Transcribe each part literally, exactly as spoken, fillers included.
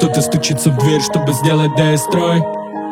Кто-то стучится в дверь, чтобы сделать дестрой.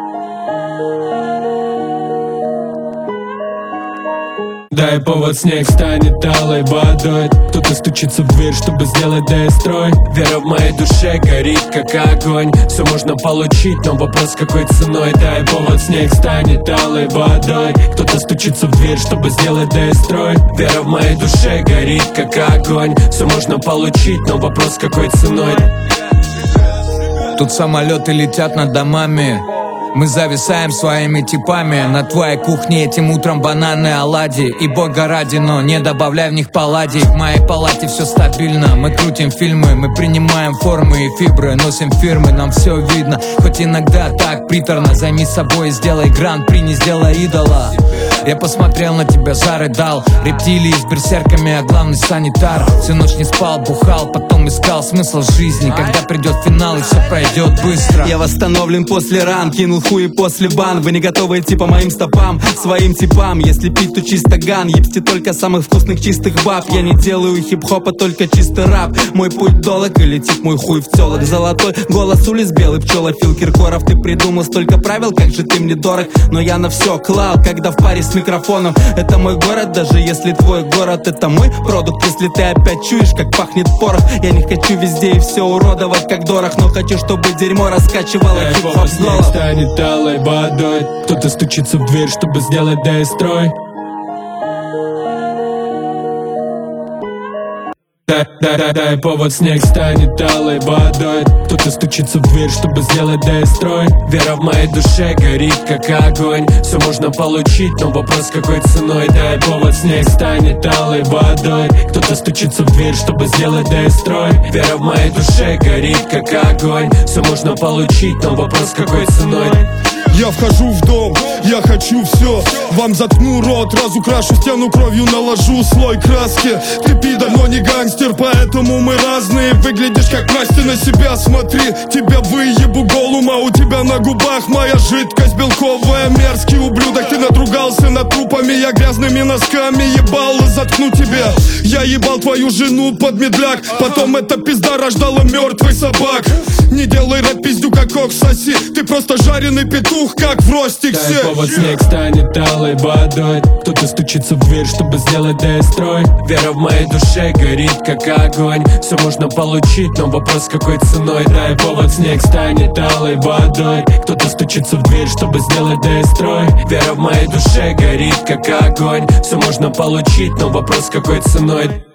Дай повод, снег станет алой водой. Кто-то стучится в дверь, чтобы сделать дестрой. Вера в моей душе горит, как огонь. Все можно получить, но вопрос какой ценой. Дай повод, снег станет алой водой. Кто-то стучится в дверь, чтобы сделать дестрой. Вера в моей душе горит, как огонь. Все можно получить, но вопрос какой ценой. Тут самолеты летят над домами, мы зависаем своими типами. На твоей кухне этим утром бананы, оладьи. И бога ради, но не добавляй в них палладий. В моей палате все стабильно, мы крутим фильмы. Мы принимаем формы и фибры, носим фирмы, нам все видно. Хоть иногда так приторно. Займись собой и сделай гран-при, не сделай идола. Я посмотрел на тебя, зарыдал. Рептилии с берсерками, а главный санитар. Всю ночь не спал, бухал, потом искал смысл жизни. Когда придет финал и все пройдет быстро. Я восстановлен после ран, кинул хуй после бан. Вы не готовы идти по моим стопам, своим типам. Если пить, то чисто ган, ебсти только самых вкусных чистых баб. Я не делаю хип-хопа, только чистый рэп. Мой путь долг и летит мой хуй в телок. Золотой голос улиц, белый пчела Фил Киркоров. Ты придумал столько правил, как же ты мне дорог. Но я на все клал, когда в паре с микрофоном. Это мой город, даже если твой город это мой продукт. Если ты опять чуешь, как пахнет порох. Я не хочу везде и все уродовать, как дорог. Но хочу, чтобы дерьмо раскачивало хип-хоп с голов. Станет алой водой. Кто-то стучится в дверь, чтобы сделать дестрой. Дай, дай, дай, дай повод, снег станет алой водой. Кто-то стучится в дверь, чтобы сделать дестрой. Вера в моей душе горит, как огонь. Все можно получить, но вопрос какой ценой. Дай повод, снег станет алой водой. Кто-то стучится в дверь, чтобы сделать дестрой. Вера в моей душе горит, как огонь. Все можно получить, но вопрос какой ценой. Я вхожу в дом, я хочу все. Вам заткну рот, разукрашу стену кровью, наложу слой краски. Ты пидор, но не гангстер, поэтому мы разные. Выглядишь как Настя, на себя смотри. Тебя выебу голума, у тебя на губах моя жидкость белковая. Мерзкий ублюдок, ты надругался над трупами. Я грязными носками ебал и заткну тебя. Я ебал твою жену под медляк. Потом эта пизда рождала мертвый собак. Не делай рэп пиздю, как кок соси. Ты просто жареный петух, как в ростик. Дай повод, снег станет алой водой. Кто-то стучится в дверь, чтобы сделать дестрой. Вера в моей душе горит, как огонь. Все можно получить, но вопрос какой ценой. Дай повод, снег станет алой водой. Кто-то стучится в дверь, чтобы сделать дестрой. Вера в моей душе горит, как огонь. Все можно получить, но вопрос какой ценой.